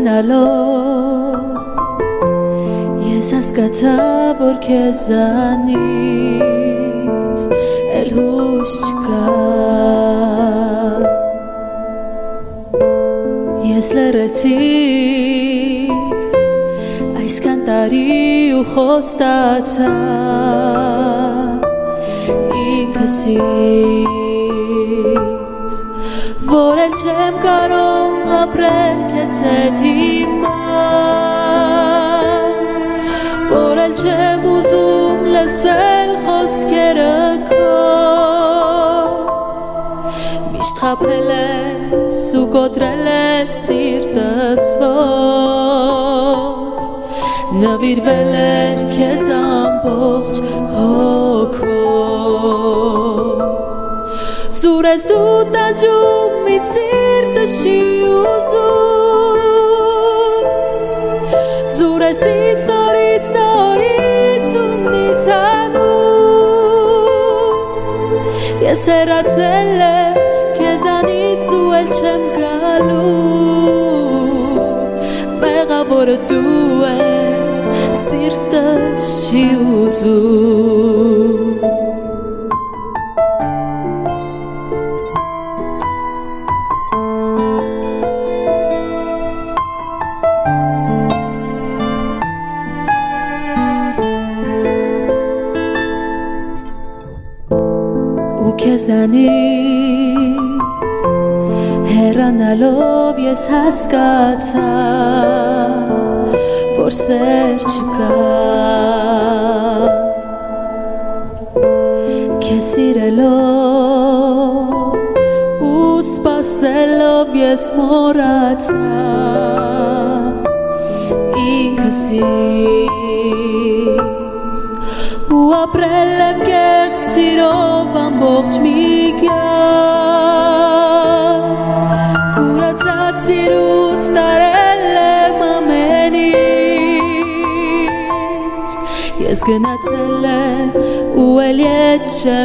հեռանալով ես հասկացա, որ քեզանից էլ հույս չկա ես լռեցի այսքան տարի ու խոստացա ինքսից որ էլ չեմ կարող ապրել քեզ հետ հիմա որ էլ չեմ ուզում լսել խոսքերը քո միշտ խաբել ես ու կոտրել ես սիրտս որ նվիրվել էր քեզ ամբողջ հոգով Զուր ես դու տանջում իմ սիրտը չի ուզում Զուր ես ինձ նորից ունից անում Ես հեռացել եմ քեզանից ու էլ չեմ գալու Մեղավորը դու ես սիրտս չի ուզում քեզանից հեռանալով ես հասկացա որ սեր չկա քեզ սիրելով ու սպասելով ես մոռացա ինքսից ու ապրել եմ կեղծ սիրով ամբողջ մի կյանք կուրացած սիրուց տարել եմ ամեն ինչ ես գնացել եմ ու էլ ետ չեմ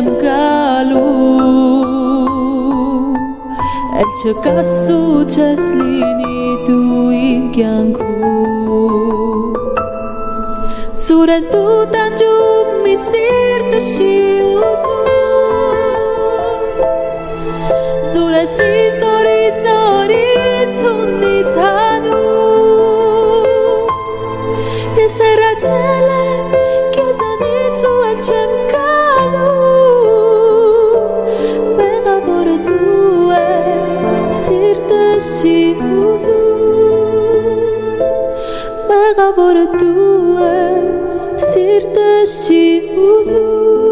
գալու էլ չկաս ու չես լինի դու իմ կյանքում Զուր ես դու տանջում իմ սիրտը չի ուզում Զուր ես ինձ նորից ունից անում Ես հեռացել եմ քեզանից ու էլ չեմ գալու Մեղավորը դու ես սիրտս չի ուզում Մեղավորը դու ես սիրտս չի ուզում